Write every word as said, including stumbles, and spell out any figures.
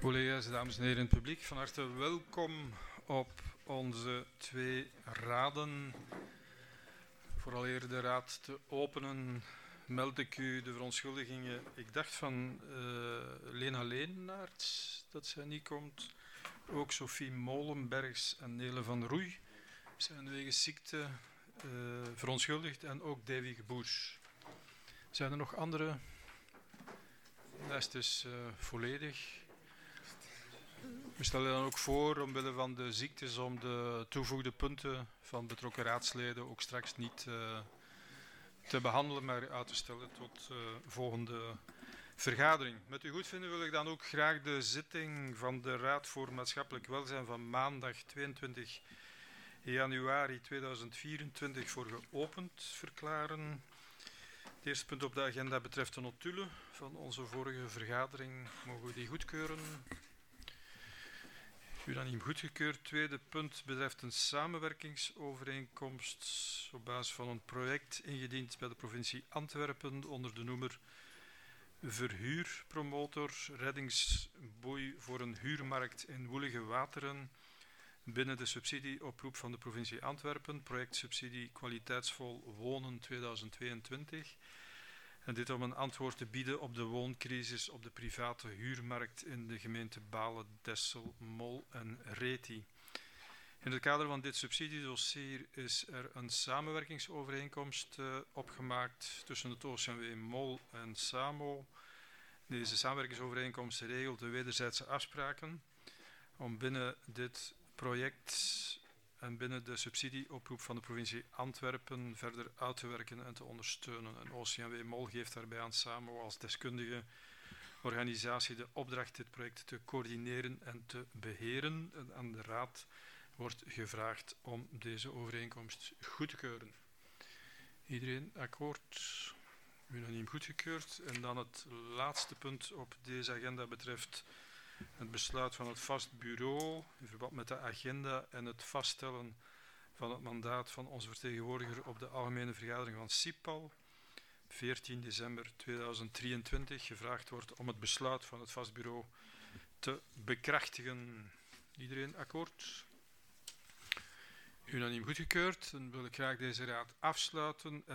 Collega's, dames en heren in het publiek, van harte welkom op onze twee raden. Vooraleer de raad te openen, meld ik u de verontschuldigingen. Ik dacht van uh, Lena Leenaerts dat zij niet komt. Ook Sophie Molenbergs en Nele van Roei zijn wegens ziekte uh, verontschuldigd en ook Davy Geboers. Zijn er nog andere? De lijst is uh, volledig. We stellen dan ook voor, omwille van de ziektes, om de toegevoegde punten van betrokken raadsleden ook straks niet uh, te behandelen, maar uit te stellen tot uh, volgende vergadering. Met uw goedvinden wil ik dan ook graag de zitting van de Raad voor Maatschappelijk Welzijn van maandag tweeëntwintig januari tweeduizend vierentwintig voor geopend verklaren. Het eerste punt op de agenda betreft de notulen van onze vorige vergadering. Mogen we die goedkeuren? Unaniem goedgekeurd. Tweede punt betreft een samenwerkingsovereenkomst op basis van een project ingediend bij de provincie Antwerpen onder de noemer Verhuurpromotor reddingsboei voor een huurmarkt in woelige wateren binnen de subsidieoproep van de provincie Antwerpen, projectsubsidie kwaliteitsvol wonen tweeduizend tweeëntwintig. En dit om een antwoord te bieden op de wooncrisis op de private huurmarkt in de gemeente Balen, Dessel, Mol en Reti. In het kader van dit subsidiedossier is er een samenwerkingsovereenkomst uh, opgemaakt tussen het O C M W Mol en SAMO. Deze samenwerkingsovereenkomst regelt de wederzijdse afspraken om binnen dit project en binnen de subsidieoproep van de provincie Antwerpen verder uit te werken en te ondersteunen. En O C M W Mol geeft daarbij aan SAMO als deskundige organisatie de opdracht dit project te coördineren en te beheren. En aan de Raad wordt gevraagd om deze overeenkomst goed te keuren. Iedereen akkoord? Unaniem goedgekeurd. En dan het laatste punt op deze agenda betreft het besluit van het vast bureau in verband met de agenda en het vaststellen van het mandaat van onze vertegenwoordiger op de algemene vergadering van CIPAL. veertien december tweeduizend drieëntwintig gevraagd wordt om het besluit van het vast bureau te bekrachtigen. Iedereen akkoord? Unaniem goedgekeurd. Dan wil ik graag deze raad afsluiten.